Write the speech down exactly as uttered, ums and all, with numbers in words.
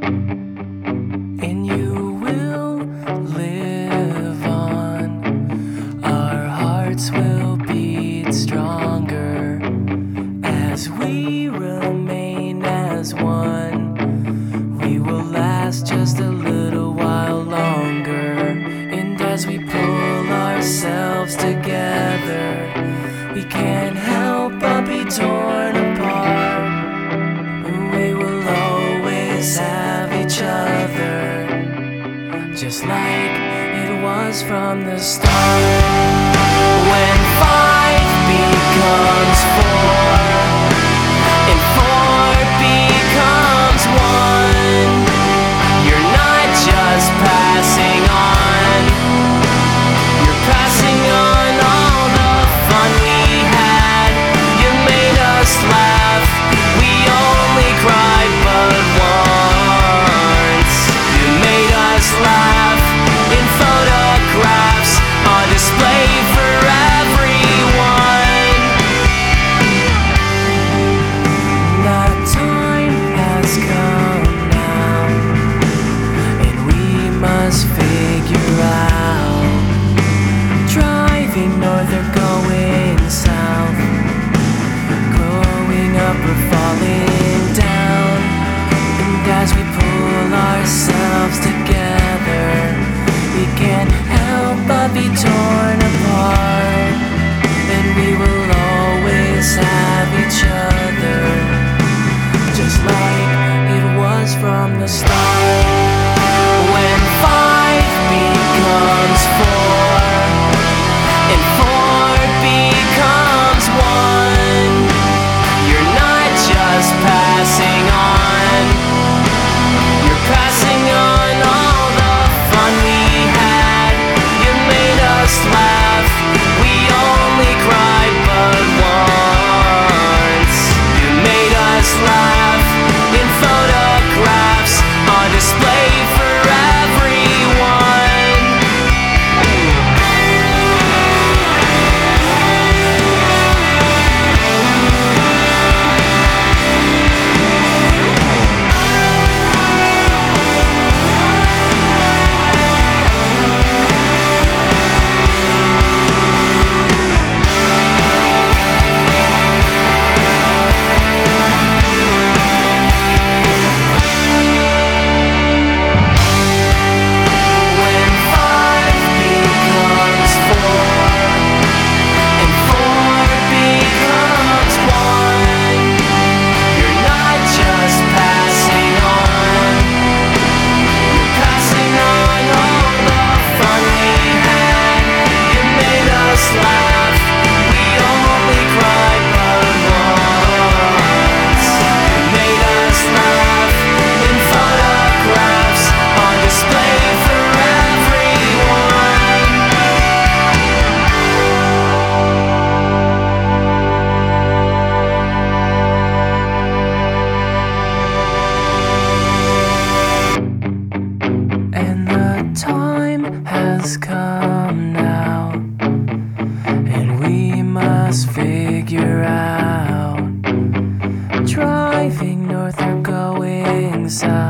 and you will live on. Our hearts will beat stronger as we remain as one. We will last just a little while longer, and as we pull ourselves together, we can't help but be torn apart. We will always have each other, just like it was from the start. When five becomes four and four becomes one, you're not just passing on, you're passing on all the fun we had. You made us laugh, we only cried but once. You made us laugh in photographs on display for everyone. The time has come now, and we must figure out, driving north or going south, growing up or falling down. And as we pull ourselves together, we can't help but be torn apart, and we will always have each other, just like it was from the start. When five becomes four and four becomes one, you're not just passing on, you're passing on all the fun we had. You made us laugh, we only cried but once. You made us laugh in photographs on display for everyone. When five becomes four and four becomes one, you're not just passing on, you're passing on all the fun we had. You made us laugh, we only cried but once. You made us laugh in photographs on display for everyone. And the time has come now, and we must figure out, driving north or going south,